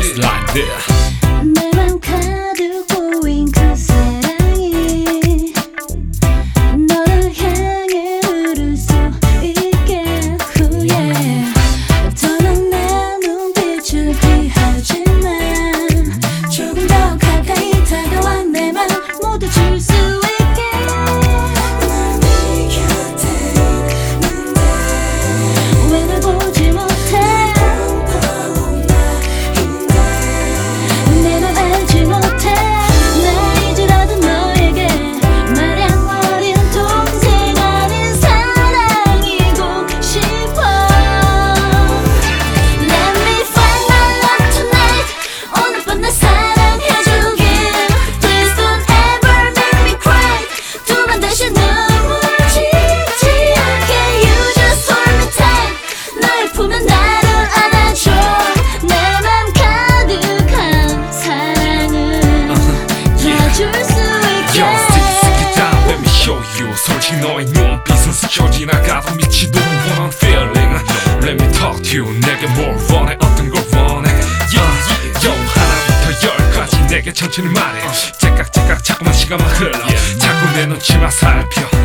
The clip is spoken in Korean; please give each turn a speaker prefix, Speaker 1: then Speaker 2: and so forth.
Speaker 1: Just like that.
Speaker 2: 내 맘 가득 고인 그 사랑이 너를 향해 흐를 수 있게 후에 더는 내 눈빛을 피하지만 조금 더 가까이 다가와 내 맘 모두 줄 수 있게 난 네 곁에 있는데 왜 날 보지 못해 내 맘 알지 못해 나 이제라도 너에게 마냥 어린 동생 아닌 사랑이고 싶어 Let me find my love tonight 오늘 밤 날 사랑해주길 Please don't ever make me cry 두 번 다시 눈물 짓지 않게 You just hold me tight 너의 품에 나를 안아줘 내 맘 가득한 사랑을 다 줄 수 있게
Speaker 1: Yo, stick it down, let me show you. 솔직히 너의 눈빛은 스쳐 지나가도 미치도록 원한 feeling. Let me talk to you. 내게 뭘 원해, 어떤 걸 원해. Yo, 하나부터 열까지 내게 천천히 말해. 째깍째깍 자꾸만 시간만 흘러. 자꾸 내 눈치만 살펴.